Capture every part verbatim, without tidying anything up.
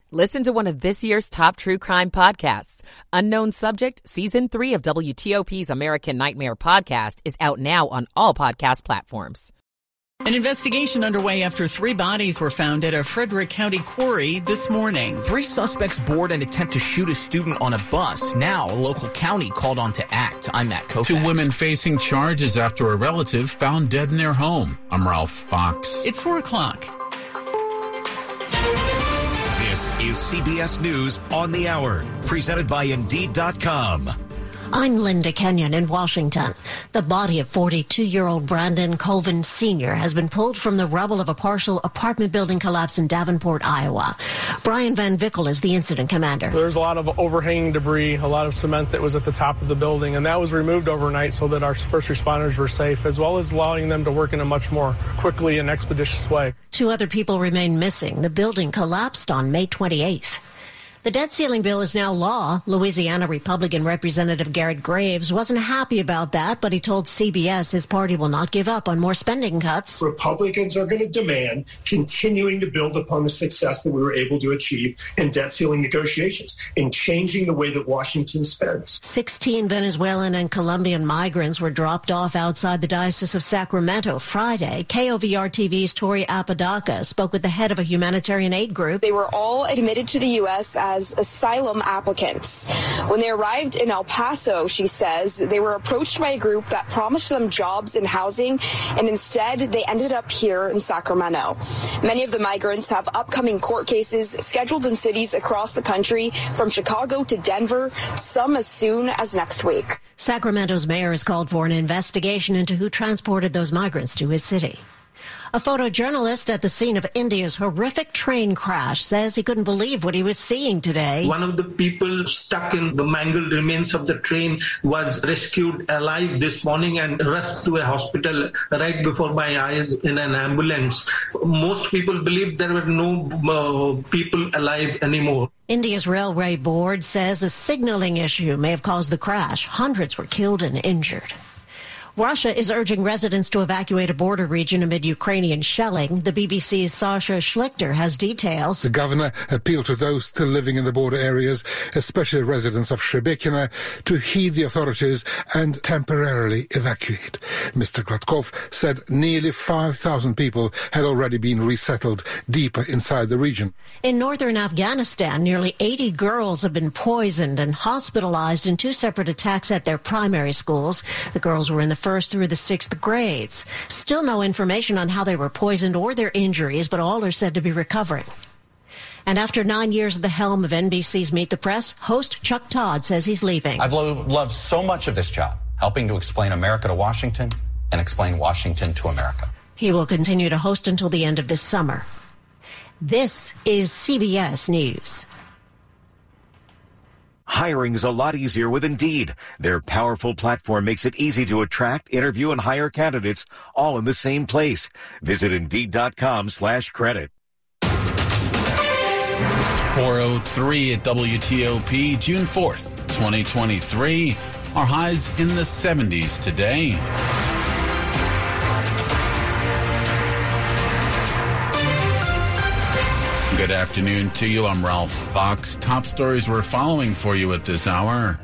Listen to one of this year's top true crime podcasts. Unknown Subject, Season three of W T O P's American Nightmare podcast is out now on all podcast platforms. An investigation underway after three bodies were found at a Frederick County quarry this morning. Three suspects board an attempt to shoot a student on a bus. Now, a local county called on to act. I'm Matt Koufax. Two women facing charges after a relative found dead in their home. I'm Ralph Fox. It's four o'clock. This is C B S News on the Hour, presented by Indeed dot com. I'm Linda Kenyon in Washington. The body of forty-two-year-old Brandon Colvin Senior has been pulled from the rubble of a partial apartment building collapse in Davenport, Iowa. Brian Van Vickel is the incident commander. There's a lot of overhanging debris, a lot of cement that was at the top of the building, and that was removed overnight so that our first responders were safe, as well as allowing them to work in a much more quickly and expeditious way. Two other people remain missing. The building collapsed on May twenty-eighth. The debt ceiling bill is now law. Louisiana Republican Representative Garrett Graves wasn't happy about that, but he told C B S his party will not give up on more spending cuts. Republicans are going to demand continuing to build upon the success that we were able to achieve in debt ceiling negotiations and changing the way that Washington spends. sixteen Venezuelan and Colombian migrants were dropped off outside the Diocese of Sacramento Friday. K O V R T V's Tori Apodaca spoke with the head of a humanitarian aid group. They were all admitted to the U S as As asylum applicants. When they arrived in El Paso, she says, they were approached by a group that promised them jobs and housing, and instead they ended up here in Sacramento. Many of the migrants have upcoming court cases scheduled in cities across the country, from Chicago to Denver, some as soon as next week. Sacramento's mayor has called for an investigation into who transported those migrants to his city. A photojournalist at the scene of India's horrific train crash says he couldn't believe what he was seeing today. One of the people stuck in the mangled remains of the train was rescued alive this morning and rushed to a hospital right before my eyes in an ambulance. Most people believe there were no uh, people alive anymore. India's railway board says a signaling issue may have caused the crash. Hundreds were killed and injured. Russia is urging residents to evacuate a border region amid Ukrainian shelling. The B B C's Sasha Schlichter has details. The governor appealed to those still living in the border areas, especially residents of Shebekina, to heed the authorities and temporarily evacuate. Mister Gladkov said nearly five thousand people had already been resettled deeper inside the region. In northern Afghanistan, nearly eighty girls have been poisoned and hospitalized in two separate attacks at their primary schools. The girls were in the first through the sixth grades. Still no information on how they were poisoned or their injuries, but all are said to be recovering. And after nine years at the helm of N B C's Meet the Press, host Chuck Todd says he's leaving. I've lo- loved so much of this job, helping to explain America to Washington and explain Washington to America. He will continue to host until the end of this summer. This is C B S News. Hiring's a lot easier with Indeed. Their powerful platform makes it easy to attract, interview, and hire candidates all in the same place. Visit Indeed.com slash credit. four oh three at W T O P, June fourth, twenty twenty-three. Our highs in the seventies today. Good afternoon to you. I'm Ralph Fox. Top stories we're following for you at this hour.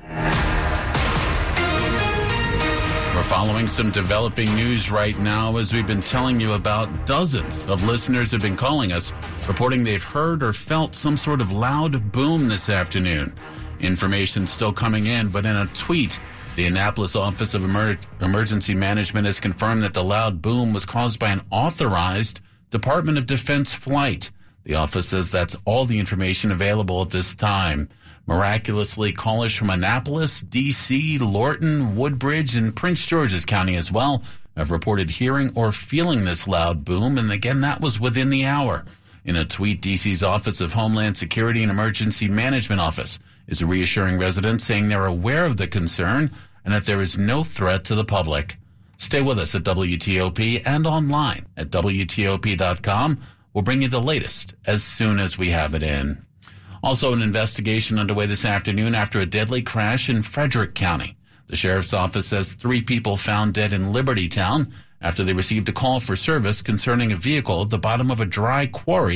We're following some developing news right now, as we've been telling you about. Dozens of listeners have been calling us, reporting they've heard or felt some sort of loud boom this afternoon. Information still coming in, but in a tweet, the Annapolis Office of Emer- Emergency Management has confirmed that the loud boom was caused by an authorized Department of Defense flight. The office says that's all the information available at this time. Miraculously, callers from Annapolis, D C, Lorton, Woodbridge, and Prince George's County as well have reported hearing or feeling this loud boom, and again, that was within the hour. In a tweet, D C's Office of Homeland Security and Emergency Management Office is reassuring residents, saying they're aware of the concern and that there is no threat to the public. Stay with us at W T O P and online at W T O P dot com. We'll bring you the latest as soon as we have it in. Also, an investigation underway this afternoon after a deadly crash in Frederick County. The sheriff's office says three people found dead in Libertytown after they received a call for service concerning a vehicle at the bottom of a dry quarry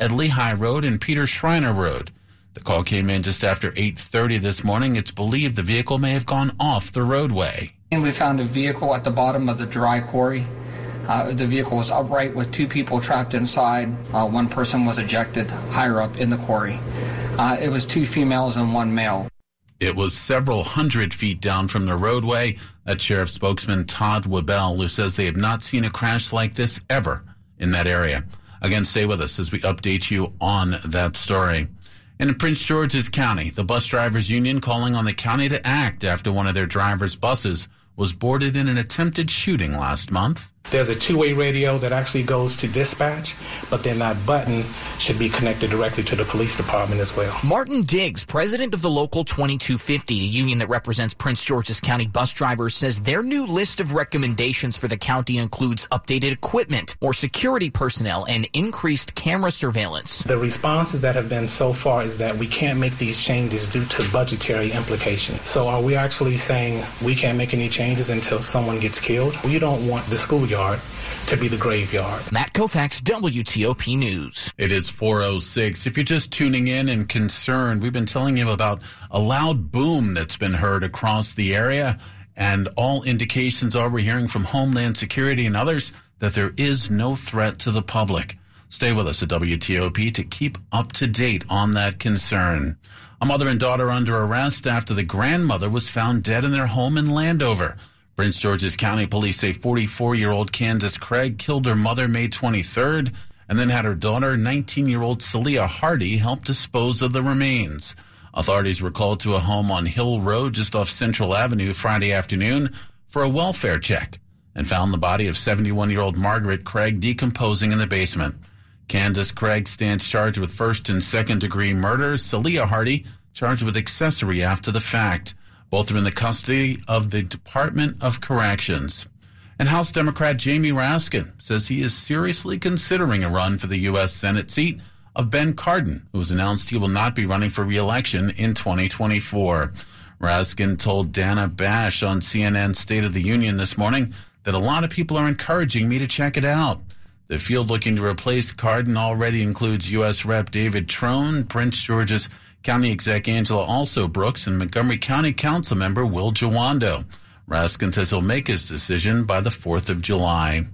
at Lehigh Road and Peter Schreiner Road. The call came in just after eight thirty this morning. It's believed the vehicle may have gone off the roadway. And we found a vehicle at the bottom of the dry quarry. Uh, the vehicle was upright with two people trapped inside. Uh, one person was ejected higher up in the quarry. Uh, it was two females and one male. It was several hundred feet down from the roadway. That's Sheriff spokesman Todd Webel, who says they have not seen a crash like this ever in that area. Again, stay with us as we update you on that story. In Prince George's County, the bus drivers union calling on the county to act after one of their drivers' buses was boarded in an attempted shooting last month. There's a two-way radio that actually goes to dispatch, but then that button should be connected directly to the police department as well. Martin Diggs, president of the Local twenty-two fifty, a union that represents Prince George's County bus drivers, says their new list of recommendations for the county includes updated equipment, more security personnel, and increased camera surveillance. The responses that have been so far is that we can't make these changes due to budgetary implications. So are we actually saying we can't make any changes until someone gets killed? We don't want the schoolyard to be the graveyard. Matt Koufax, W T O P News. It is four oh six. If you're just tuning in and concerned, we've been telling you about a loud boom that's been heard across the area, and all indications are we're hearing from Homeland Security and others that there is no threat to the public. Stay with us at W T O P to keep up to date on that concern. A mother and daughter under arrest after the grandmother was found dead in their home in Landover. Prince George's County police say forty-four-year-old Candace Craig killed her mother May twenty-third and then had her daughter, nineteen-year-old Celia Hardy, help dispose of the remains. Authorities were called to a home on Hill Road just off Central Avenue Friday afternoon for a welfare check and found the body of seventy-one-year-old Margaret Craig decomposing in the basement. Candace Craig stands charged with first and second-degree murder. Celia Hardy charged with accessory after the fact. Both are in the custody of the Department of Corrections. And House Democrat Jamie Raskin says he is seriously considering a run for the U S Senate seat of Ben Cardin, who has announced he will not be running for re-election in twenty twenty-four. Raskin told Dana Bash on C N N's State of the Union this morning that a lot of people are encouraging me to check it out. The field looking to replace Cardin already includes U S Rep David Trone, Prince George's County Exec Angela Also Brooks, and Montgomery County Council member Will Jawando. Raskin says he'll make his decision by the fourth of July.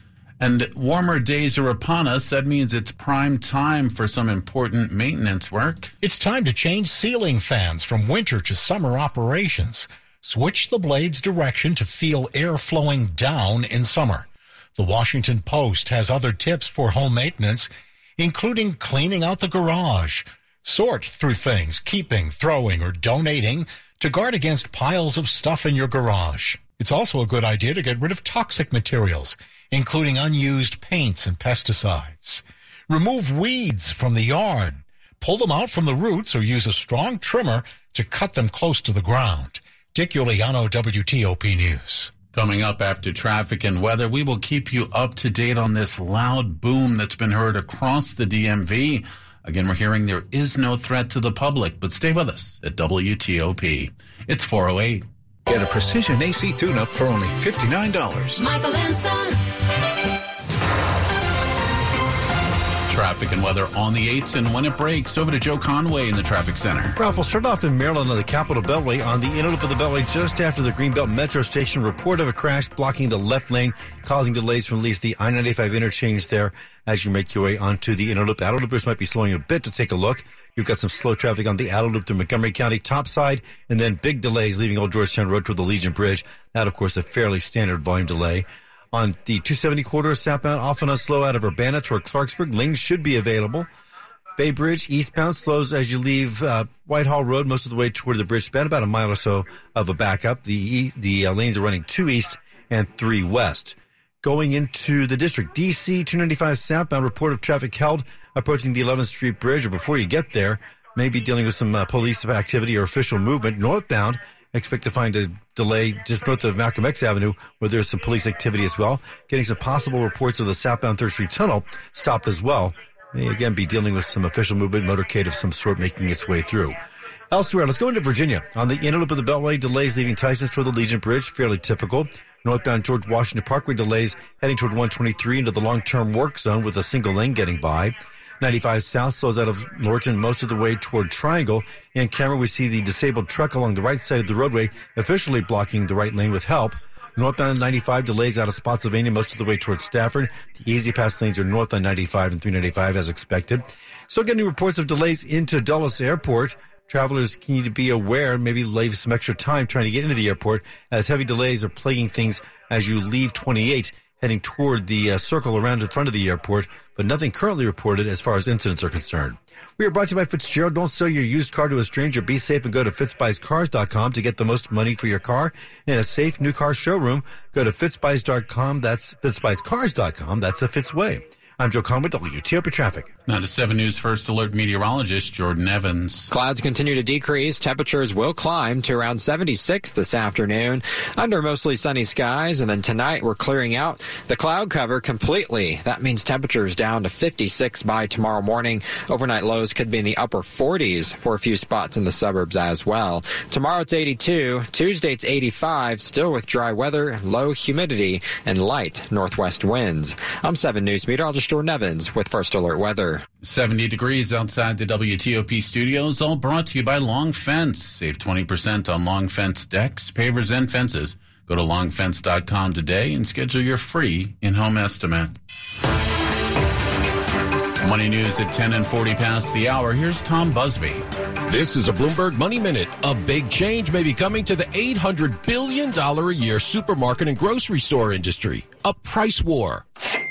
And warmer days are upon us. That means it's prime time for some important maintenance work. It's time to change ceiling fans from winter to summer operations. Switch the blade's direction to feel air flowing down in summer. The Washington Post has other tips for home maintenance, including cleaning out the garage. Sort through things, keeping, throwing, or donating to guard against piles of stuff in your garage. It's also a good idea to get rid of toxic materials, including unused paints and pesticides. Remove weeds from the yard. Pull them out from the roots or use a strong trimmer to cut them close to the ground. Dick Iuliano, W T O P News. Coming up after traffic and weather, we will keep you up to date on this loud boom that's been heard across the D M V. Again, we're hearing there is no threat to the public, but stay with us at W T O P. It's four oh eight. Get a precision A C tune-up for only fifty-nine dollars. Michael and Son. Traffic and weather on the eights, and when it breaks, over to Joe Conway in the traffic center. Ralph, we'll start off in Maryland on the Capitol Beltway on the inner loop of the Beltway just after the Greenbelt Metro Station. Report of a crash blocking the left lane, causing delays from at least the I ninety-five interchange there as you make your way onto the inner loop. Outer loopers might be slowing a bit to take a look. You've got some slow traffic on the outer loop through Montgomery County top side, and then big delays leaving Old Georgetown Road toward the Legion Bridge. That, of course, a fairly standard volume delay. On the two seventy corridor southbound, often a slow out of Urbana toward Clarksburg. Lanes should be available. Bay Bridge eastbound slows as you leave uh, Whitehall Road most of the way toward the bridge span, about a mile or so of a backup. The the uh, lanes are running two east and three west. Going into the district, D C two ninety-five southbound, report of traffic held approaching the eleventh Street Bridge, or before you get there, maybe dealing with some uh, police activity or official movement. Northbound, expect to find a delay just north of Malcolm X Avenue where there's some police activity as well. Getting some possible reports of the southbound third Street Tunnel stopped as well. May again be dealing with some official movement, motorcade of some sort making its way through. Elsewhere, let's go into Virginia. On the inner loop of the Beltway, delays leaving Tysons toward the Legion Bridge, fairly typical. Northbound George Washington Parkway delays heading toward one twenty-three into the long-term work zone with a single lane getting by. ninety-five south slows out of Lorton most of the way toward Triangle. In camera, we see the disabled truck along the right side of the roadway officially blocking the right lane with help. Northbound ninety-five delays out of Spotsylvania most of the way towards Stafford. The easy pass lanes are north on ninety-five and three ninety-five as expected. Still getting reports of delays into Dulles Airport. Travelers need to be aware, maybe leave some extra time trying to get into the airport, as heavy delays are plaguing things as you leave twenty-eight, heading toward the uh, circle around in front of the airport, but nothing currently reported as far as incidents are concerned. We are brought to you by Fitzgerald. Don't sell your used car to a stranger. Be safe and go to fitzbuys cars dot com to get the most money for your car in a safe new car showroom. Go to fitzbuys dot com. That's fitzbuys cars dot com. That's the Fitz way. I'm Joe Conway, W T O P Traffic. Now to seven News First Alert meteorologist Jordan Evans. Clouds continue to decrease. Temperatures will climb to around seventy-six this afternoon under mostly sunny skies. And then tonight we're clearing out the cloud cover completely. That means temperatures down to fifty-six by tomorrow morning. Overnight lows could be in the upper forties for a few spots in the suburbs as well. Tomorrow it's eighty-two. Tuesday it's eighty-five, still with dry weather, low humidity, and light northwest winds. I'm seven News meteorologist Jordan Evans with First Alert Weather. seventy degrees outside the W T O P studios, all brought to you by Long Fence. Save twenty percent on Long Fence decks, pavers, and fences. Go to long fence dot com today and schedule your free in-home estimate. Money news at ten and forty past the hour. Here's Tom Busby. This is a Bloomberg Money Minute. A big change may be coming to the eight hundred billion dollars a year supermarket and grocery store industry. A price war.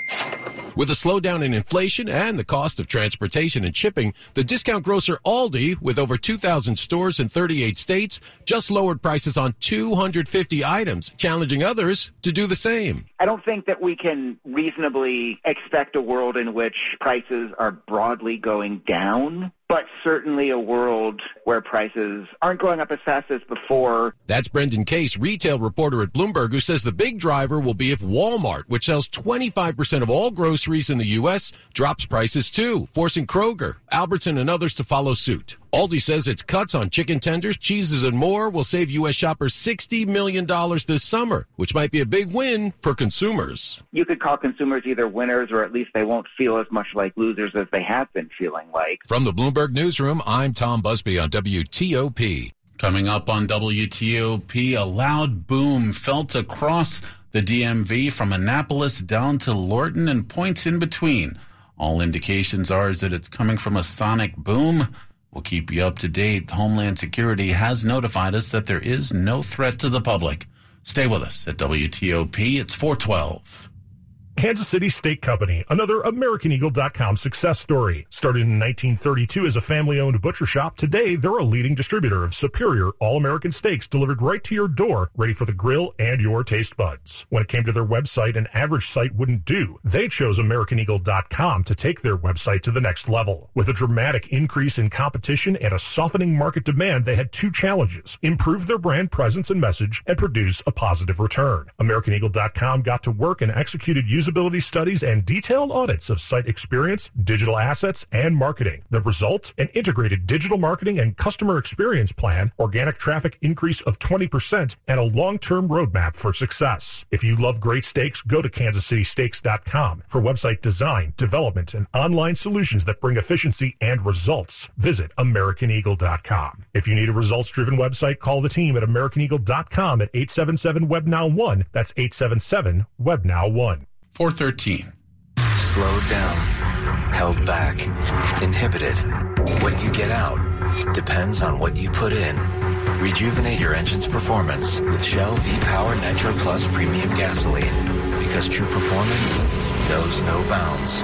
With a slowdown in inflation and the cost of transportation and shipping, the discount grocer Aldi, with over two thousand stores in thirty-eight states, just lowered prices on two hundred fifty items, challenging others to do the same. I don't think that we can reasonably expect a world in which prices are broadly going down, but certainly a world where prices aren't going up as fast as before. That's Brendan Case, retail reporter at Bloomberg, who says the big driver will be if Walmart, which sells twenty-five percent of all groceries in the U S, drops prices too, forcing Kroger, Albertson, and others to follow suit. Aldi says its cuts on chicken tenders, cheeses, and more will save U S shoppers sixty million dollars this summer, which might be a big win for consumers. You could call consumers either winners, or at least they won't feel as much like losers as they have been feeling like. From the Bloomberg Newsroom, I'm Tom Busby on W T O P. Coming up on W T O P, a loud boom felt across the D M V from Annapolis down to Lorton and points in between. All indications are is that it's coming from a sonic boom. We'll keep you up to date. Homeland Security has notified us that there is no threat to the public. Stay with us at W T O P. It's four twelve. Kansas City Steak Company, another American Eagle dot com success story. Started in nineteen thirty-two as a family-owned butcher shop, today they're a leading distributor of superior all-American steaks delivered right to your door, ready for the grill and your taste buds. When it came to their website, an average site wouldn't do. They chose American Eagle dot com to take their website to the next level. With a dramatic increase in competition and a softening market demand, they had two challenges: improve their brand presence and message, and produce a positive return. American Eagle dot com got to work and executed usability studies and detailed audits of site experience, digital assets, and marketing. The result? An integrated digital marketing and customer experience plan, organic traffic increase of twenty percent, and a long-term roadmap for success. If you love great steaks, go to kansas city steaks dot com for website design, development, and online solutions that bring efficiency and results. Visit American Eagle dot com. If you need a results-driven website, call the team at American Eagle dot com at eight seven seven W E B N O W one. That's eight seven seven W E B N O W one. four thirteen. Slowed down, held back, inhibited. What you get out depends on what you put in. Rejuvenate your engine's performance with Shell V-Power Nitro Plus Premium Gasoline, because true performance knows no bounds.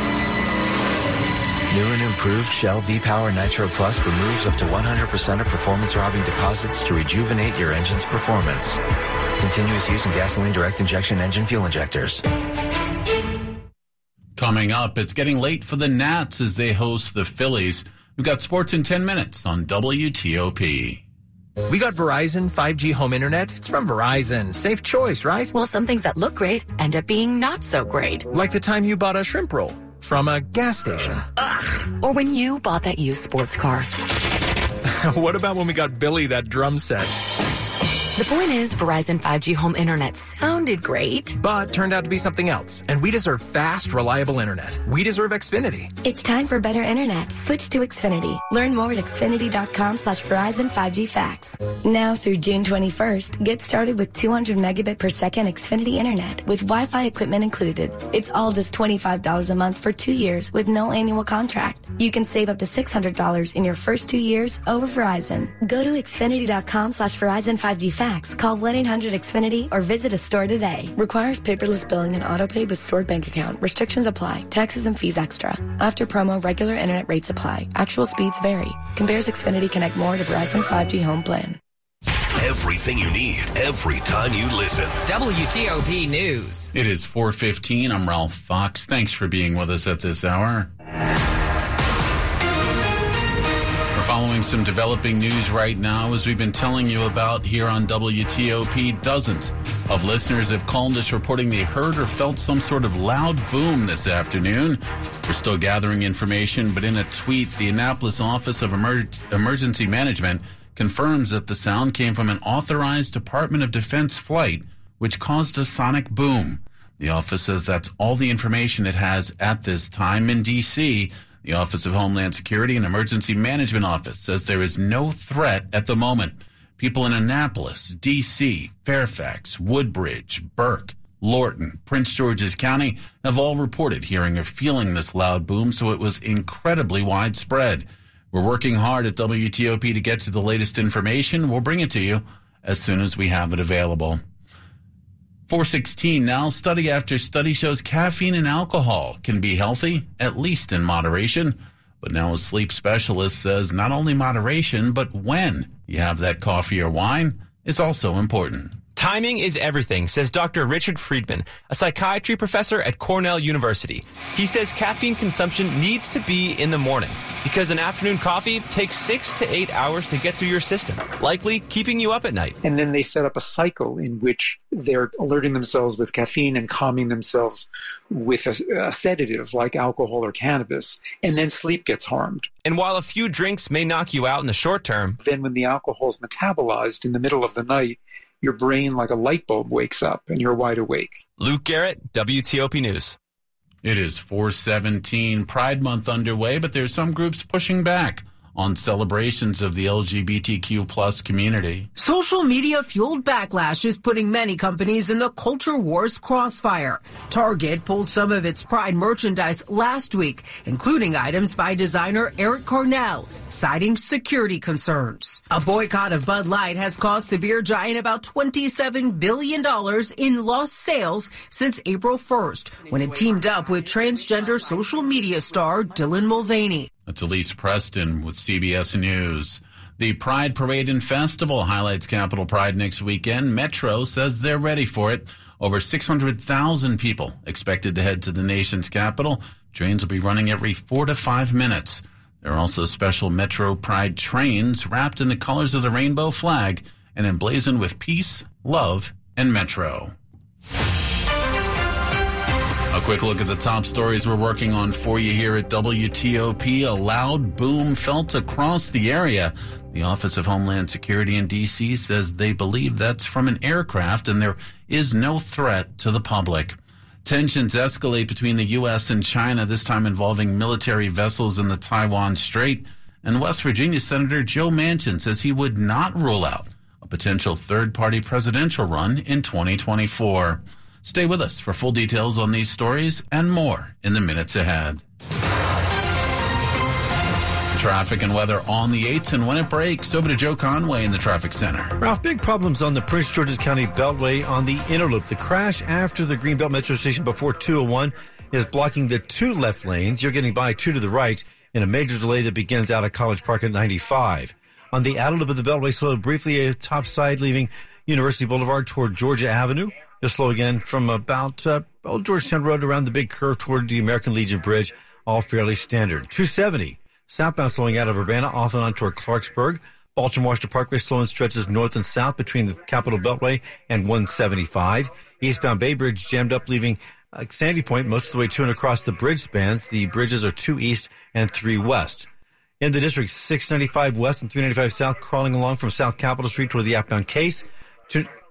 New and improved Shell V-Power Nitro Plus removes up to one hundred percent of performance-robbing deposits to rejuvenate your engine's performance. Continuous use in gasoline direct injection engine fuel injectors. Coming up, it's getting late for the Nats as they host the Phillies. We've got sports in ten minutes on W T O P. We got Verizon five G home internet. It's from Verizon. Safe choice, right? Well, some things that look great end up being not so great. Like the time you bought a shrimp roll from a gas station. Ugh. Or when you bought that used sports car. What about when we got Billy that drum set? The point is, Verizon five G home internet sound sounded great. But turned out to be something else. And we deserve fast, reliable internet. We deserve Xfinity. It's time for better internet. Switch to Xfinity. Learn more at xfinity.com slash Verizon 5G Facts. Now through June twenty-first, get started with two hundred megabit per second Xfinity internet with Wi-Fi equipment included. It's all just twenty-five dollars a month for two years with no annual contract. You can save up to six hundred dollars in your first two years over Verizon. Go to xfinity.com slash Verizon 5G Facts. Call one eight hundred X Finity or visit a store today. Requires paperless billing and autopay with stored bank account. Restrictions apply. Taxes and fees extra. After promo, regular internet rates apply. Actual speeds vary. Compares Xfinity Connect More to Verizon five G Home Plan. Everything you need, every time you listen. W T O P News. It is four fifteen. I'm Ralph Fox. Thanks for being with us at this hour. We're following some developing news right now. As we've been telling you about here on W T O P, dozens of listeners have called us reporting they heard or felt some sort of loud boom this afternoon. We're still gathering information, but in a tweet, the Annapolis Office of Emer- Emergency Management confirms that the sound came from an authorized Department of Defense flight, which caused a sonic boom. The office says that's all the information it has at this time. In D C, the Office of Homeland Security and Emergency Management Office says there is no threat at the moment. People in Annapolis, D C, Fairfax, Woodbridge, Burke, Lorton, Prince George's County have all reported hearing or feeling this loud boom, so it was incredibly widespread. We're working hard at W T O P to get to the latest information. We'll bring it to you as soon as we have it available. four sixteen now. Study after study shows caffeine and alcohol can be healthy, at least in moderation. But now a sleep specialist says not only moderation, but when you have that coffee or wine is also important. Timing is everything, says Doctor Richard Friedman, a psychiatry professor at Cornell University. He says caffeine consumption needs to be in the morning because an afternoon coffee takes six to eight hours to get through your system, likely keeping you up at night. And then they set up a cycle in which they're alerting themselves with caffeine and calming themselves with a, a sedative like alcohol or cannabis, and then sleep gets harmed. And while a few drinks may knock you out in the short term, then when the alcohol is metabolized in the middle of the night, your brain, like a light bulb, wakes up and you're wide awake. Luke Garrett, W T O P News. It is four seventeen, Pride Month underway, but there's some groups pushing back on celebrations of the L G B T Q plus community. Social media-fueled backlash is putting many companies in the culture wars crossfire. Target pulled some of its Pride merchandise last week, including items by designer Eric Cornell, citing security concerns. A boycott of Bud Light has cost the beer giant about twenty-seven billion dollars in lost sales since April first, when it teamed up with transgender social media star Dylan Mulvaney. That's Elise Preston with C B S News. The Pride Parade and Festival highlights Capitol Pride next weekend. Metro says they're ready for it. Over six hundred thousand people expected to head to the nation's capital. Trains will be running every four to five minutes. There are also special Metro Pride trains wrapped in the colors of the rainbow flag and emblazoned with peace, love, and Metro. A quick look at the top stories we're working on for you here at W T O P. A loud boom felt across the area. The Office of Homeland Security in D C says they believe that's from an aircraft and there is no threat to the public. Tensions escalate between the U S and China, this time involving military vessels in the Taiwan Strait. And West Virginia Senator Joe Manchin says he would not rule out a potential third-party presidential run in twenty twenty-four. Stay with us for full details on these stories and more in the minutes ahead. Traffic and weather on the eights and when it breaks. Over to Joe Conway in the traffic center. Ralph, big problems on the Prince George's County Beltway on the inner loop. The crash after the Greenbelt Metro Station before two oh one is blocking the two left lanes. You're getting by two to the right in a major delay that begins out at College Park at ninety-five. On the outer loop of the Beltway, slow briefly top side leaving University Boulevard toward Georgia Avenue. You'll slow again from about uh, Old Georgetown Road around the big curve toward the American Legion Bridge, all fairly standard. two seventy, southbound slowing out of Urbana, off and on toward Clarksburg. Baltimore-Washington Parkway slowing stretches north and south between the Capitol Beltway and one seventy-five. Eastbound Bay Bridge jammed up, leaving uh, Sandy Point most of the way to and across the bridge spans. The bridges are two east and three west. In the district, six ninety-five west and three ninety-five south crawling along from South Capitol Street toward the outbound Case. To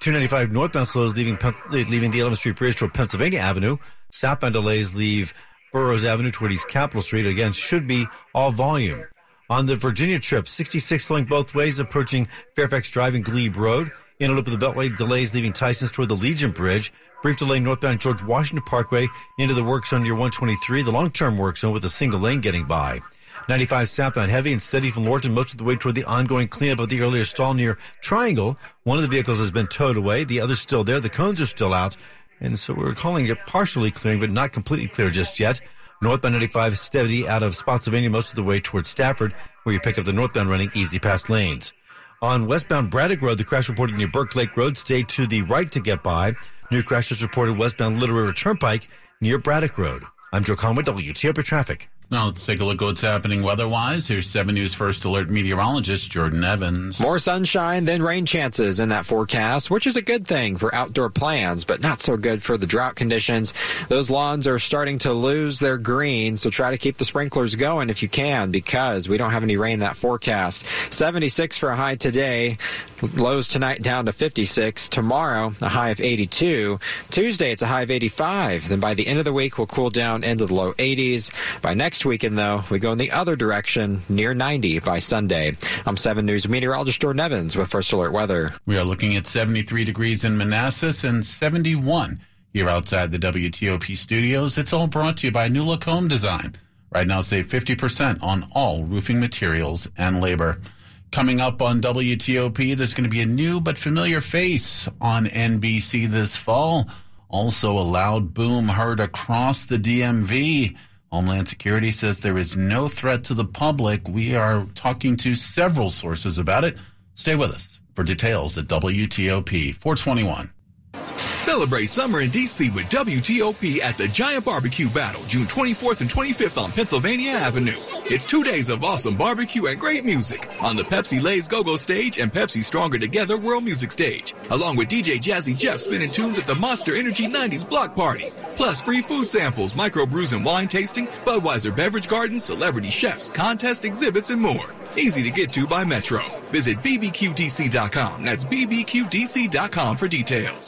two ninety-five northbound slows leaving leaving the eleventh Street Bridge toward Pennsylvania Avenue. Southbound delays leave Burroughs Avenue toward East Capitol Street. Again, should be all volume. On the Virginia trip, sixty-six slowing both ways, approaching Fairfax Drive and Glebe Road. In a loop of the Beltway, delays leaving Tyson's toward the Legion Bridge. Brief delay northbound George Washington Parkway into the work zone near one twenty-three, the long-term work zone with a single lane getting by. ninety-five southbound heavy and steady from Lorton most of the way toward the ongoing cleanup of the earlier stall near Triangle. One of the vehicles has been towed away. The other's still there. The cones are still out. And so we're calling it partially clearing, but not completely clear just yet. Northbound ninety-five steady out of Spotsylvania most of the way towards Stafford, where you pick up the northbound running easy past lanes. On westbound Braddock Road, the crash reported near Burke Lake Road. Stay to the right to get by. New crashes reported westbound Little River Turnpike near Braddock Road. I'm Joe Conway, W T O P Traffic. Now let's take a look at what's happening weather-wise. Here's seven News First Alert meteorologist Jordan Evans. More sunshine than rain chances in that forecast, which is a good thing for outdoor plans, but not so good for the drought conditions. Those lawns are starting to lose their green, so try to keep the sprinklers going if you can, because we don't have any rain in that forecast. seventy-six for a high today. Lows tonight down to fifty-six. Tomorrow, a high of eighty-two. Tuesday, it's a high of eighty-five. Then by the end of the week, we'll cool down into the low eighties. By next weekend, though, we go in the other direction, near ninety by Sunday. I'm seven News meteorologist Jordan Evans with First Alert Weather. We are looking at seventy-three degrees in Manassas and seventy-one here outside the W T O P studios. It's all brought to you by New Look Home Design. Right now, save fifty percent on all roofing materials and labor. Coming up on W T O P, there's going to be a new but familiar face on N B C this fall. Also, a loud boom heard across the D M V. Homeland Security says there is no threat to the public. We are talking to several sources about it. Stay with us for details at W T O P four twenty-one. Celebrate summer in D C with W T O P at the Giant Barbecue Battle, June twenty-fourth and twenty-fifth on Pennsylvania Avenue. It's two days of awesome barbecue and great music on the Pepsi Lay's Go-Go stage and Pepsi Stronger Together World Music Stage, along with D J Jazzy Jeff spinning tunes at the Monster Energy nineties Block Party. Plus free food samples, microbrews and wine tasting, Budweiser Beverage Garden, celebrity chefs, contest exhibits, and more. Easy to get to by Metro. Visit B B Q D C dot com. That's B B Q D C dot com for details.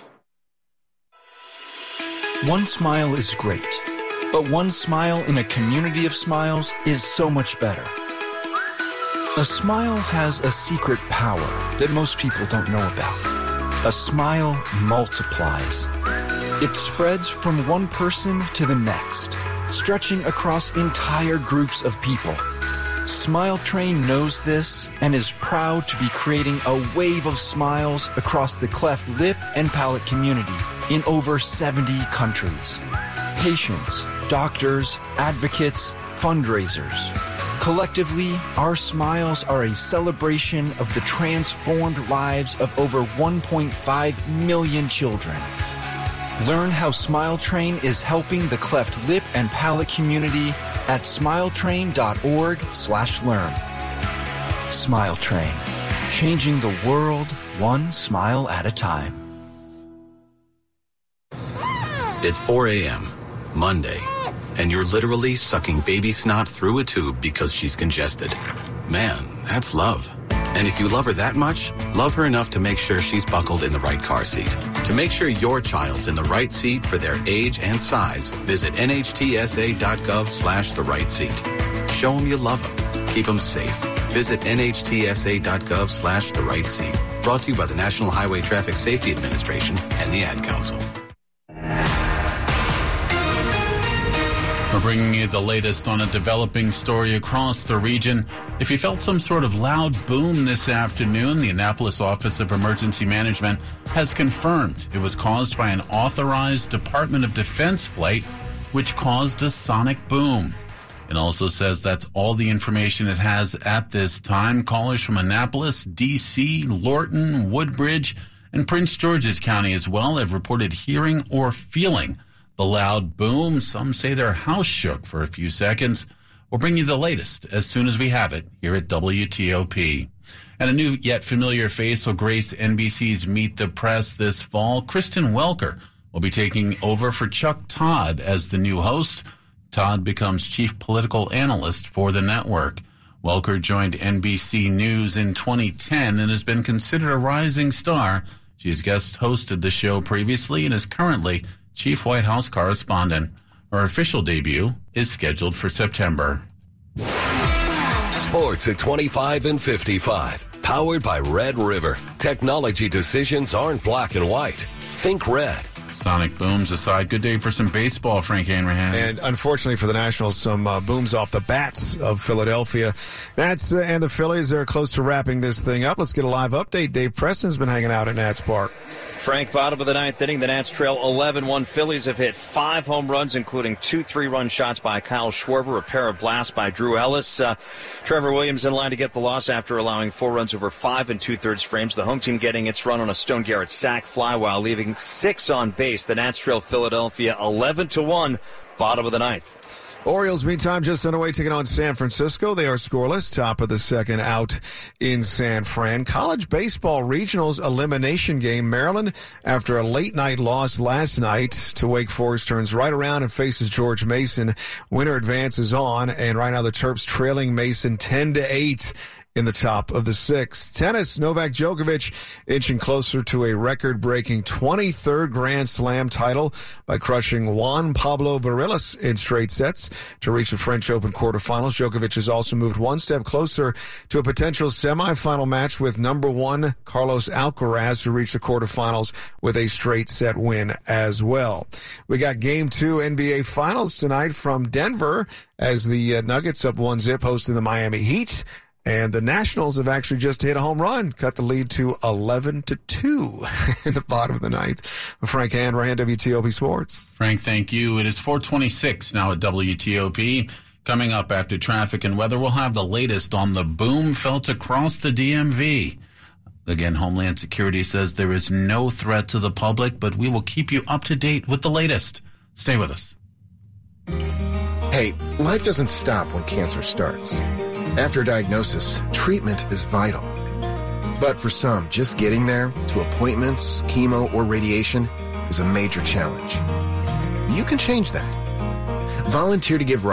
One smile is great, but one smile in a community of smiles is so much better. A smile has a secret power that most people don't know about. A smile multiplies. It spreads from one person to the next, stretching across entire groups of people. Smile Train knows this and is proud to be creating a wave of smiles across the cleft lip and palate community in over seventy countries. Patients, doctors, advocates, fundraisers. Collectively, our smiles are a celebration of the transformed lives of over one point five million children. Learn how Smile Train is helping the cleft lip and palate community at smiletrain.org slash learn. Smile Train, changing the world one smile at a time. It's four a.m., Monday, and you're literally sucking baby snot through a tube because she's congested. Man, that's love. And if you love her that much, love her enough to make sure she's buckled in the right car seat. To make sure your child's in the right seat for their age and size, visit nhtsa.gov slash the right seat. Show them you love them. Keep them safe. Visit nhtsa.gov slash the right seat. Brought to you by the National Highway Traffic Safety Administration and the Ad Council. We're bringing you the latest on a developing story across the region. If you felt some sort of loud boom this afternoon, the Annapolis Office of Emergency Management has confirmed it was caused by an authorized Department of Defense flight, which caused a sonic boom. It also says that's all the information it has at this time. Callers from Annapolis, D C, Lorton, Woodbridge, and Prince George's County as well have reported hearing or feeling the loud boom. Some say their house shook for a few seconds. We'll bring you the latest as soon as we have it here at W T O P. And a new yet familiar face will grace N B C's Meet the Press this fall. Kristen Welker will be taking over for Chuck Todd as the new host. Todd becomes chief political analyst for the network. Welker joined N B C News in twenty ten and has been considered a rising star She has guest hosted the show previously and is currently Chief White House Correspondent. Her official debut is scheduled for September. Sports at twenty-five and fifty-five. Powered by Red River. Technology decisions aren't black and white. Think red. Sonic booms aside, good day for some baseball, Frank Hanrahan. And unfortunately for the Nationals, some uh, booms off the bats of Philadelphia. Nats uh, and the Phillies are close to wrapping this thing up. Let's get a live update. Dave Preston's been hanging out at Nats Park. Frank, bottom of the ninth inning, the Nats trail eleven one. Phillies have hit five home runs, including two three-run shots by Kyle Schwarber, a pair of blasts by Drew Ellis. Uh, Trevor Williams in line to get the loss after allowing four runs over five and two-thirds frames. The home team getting its run on a Stone Garrett sac fly while leaving six on base. The Nats trail Philadelphia eleven to one, bottom of the ninth. Orioles, meantime, just underway, taking on San Francisco. They are scoreless, top of the second out in San Fran. College baseball regionals elimination game. Maryland, after a late-night loss last night to Wake Forest, turns right around and faces George Mason. Winner advances on, and right now the Terps trailing Mason ten to eight. In the top of the sixth. Tennis, Novak Djokovic inching closer to a record-breaking twenty-third Grand Slam title by crushing Juan Pablo Varillas in straight sets to reach the French Open quarterfinals. Djokovic has also moved one step closer to a potential semifinal match with number one Carlos Alcaraz, who reached the quarterfinals with a straight set win as well. We got game two N B A Finals tonight from Denver as the uh, Nuggets up one zip hosting the Miami Heat. And the Nationals have actually just hit a home run, cut the lead to eleven to two in the bottom of the ninth. Frank Hanrahan, W T O P Sports. Frank, thank you. It is four twenty-six now at W T O P. Coming up after traffic and weather, we'll have the latest on the boom felt across the D M V. Again, Homeland Security says there is no threat to the public, but we will keep you up to date with the latest. Stay with us. Hey, life doesn't stop when cancer starts. After diagnosis, treatment is vital. But for some, just getting there, to appointments, chemo, or radiation, is a major challenge. You can change that. Volunteer to give